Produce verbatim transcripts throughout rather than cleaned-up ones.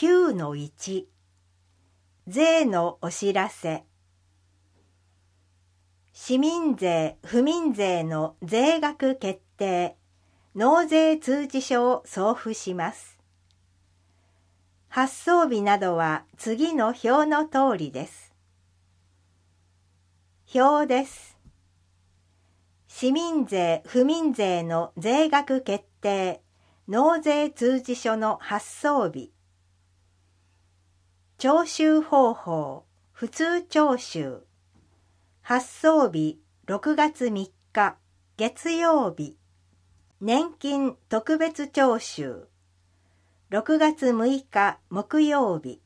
きゅうのいち 税のお知らせ。市民税・府民税の税額決定、納税通知書を送付します。発送日などは次の表の通りです。表です。市民税・府民税の税額決定、納税通知書の発送日。徴収方法、普通徴収。発送日ろくがつみっか月曜日。年金特別徴収ろくがつむいか木曜日。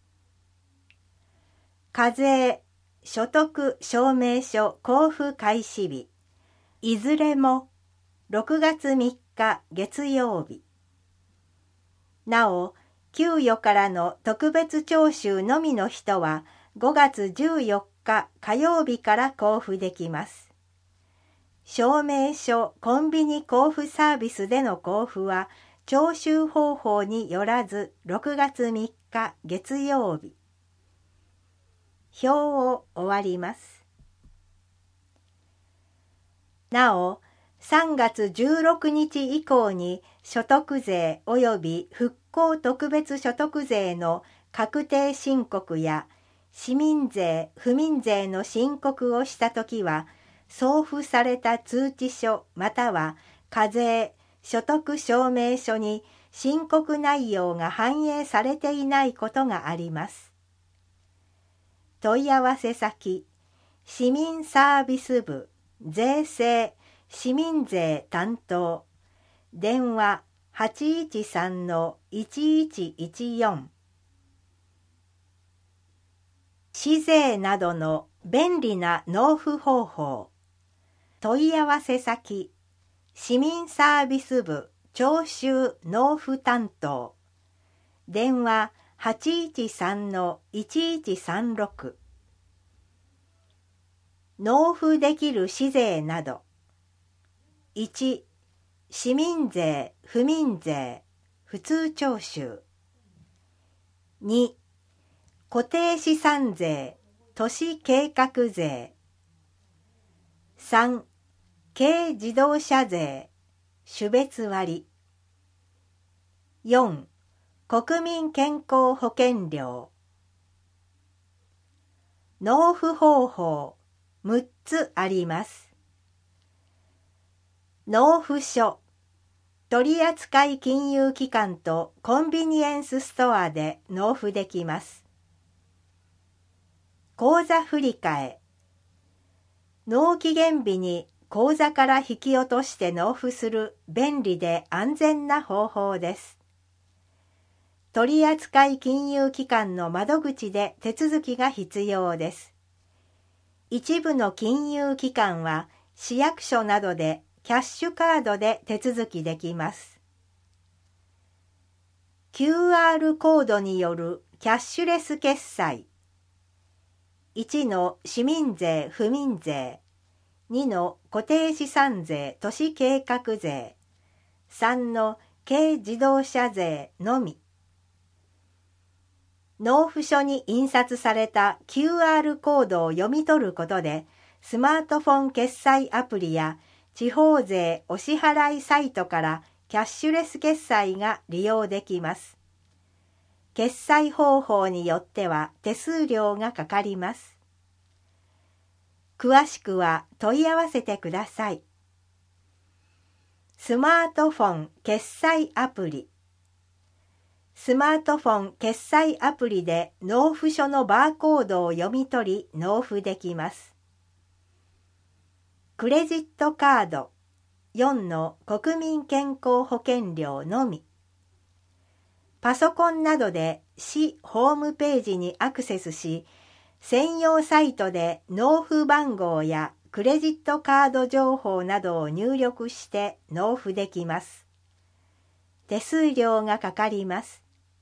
課税所得証明書交付開始日いずれもろくがつみっか月曜日。なお給与からの特別徴収のみの人はごがつじゅうよっか火曜日から交付できます。証明書コンビニ交付サービスでの交付は徴収方法によらずろくがつみっか月曜日。表を終わります。なお、さんがつじゅうろくにち以降に所得税及び復興特別所得税の確定申告や市民税・府民税の申告をしたときは、送付された通知書または課税・所得証明書に申告内容が反映されていないことがあります。問い合わせ先、市民サービス部、税制、市民税担当、電話 はちいちさんのいちいちいちよん。市税などの便利な納付方法。問い合わせ先、市民サービス部徴収納付担当、電話 はちいちさんのいちいちさんろく。納付できる市税など。いち、市民税・府民税、普通徴収。に、固定資産税、都市計画税。さん、軽自動車税、種別割。よん、国民健康保険料。納付方法、むっつあります。納付書、取扱金融機関とコンビニエンスストアで納付できます。口座振替、納期限日に口座から引き落として納付する便利で安全な方法です。取扱金融機関の窓口で手続きが必要です。一部の金融機関は市役所などでキャッシュカードで手続きできます。キューアール コードによるキャッシュレス決済。いちの市民税・府民税。にの固定資産税・都市計画税。さんの軽自動車税のみ。納付書に印刷された キューアール コードを読み取ることで、スマートフォン決済アプリや地方税お支払いサイトからキャッシュレス決済が利用できます。決済方法によっては手数料がかかります。詳しくは問い合わせてください。スマートフォン決済アプリ。スマートフォン決済アプリで納付書のバーコードを読み取り納付できます。クレジットカード。よんの国民健康保険料のみ。パソコンなどで市ホームページにアクセスし、専用サイトで納付番号やクレジットカード情報などを入力して納付できます。手数料がかかります。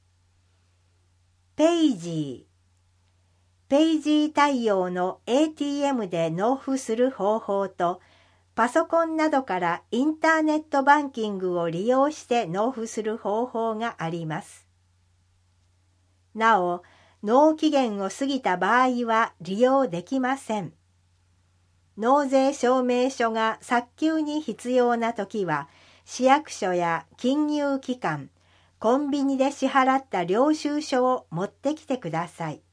ペイジー。ペイジー対応の エーティーエム で納付する方法と、パソコンなどからインターネットバンキングを利用して納付する方法があります。 なお、納期限を過ぎた場合は利用できません。納税証明書が早急に必要なときは、市役所や金融機関、コンビニで支払った領収書を持ってきてください。